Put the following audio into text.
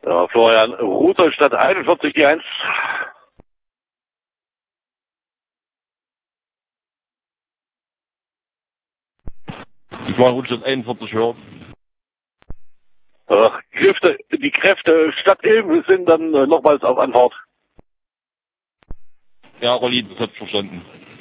Ja, Florian, Rudolstadt 41, die 1. Ich war Rudolstadt 41 hören. Die Kräfte Stadt Ilm sind dann nochmals auf Anfahrt. Ja, Rolli, das hat verstanden.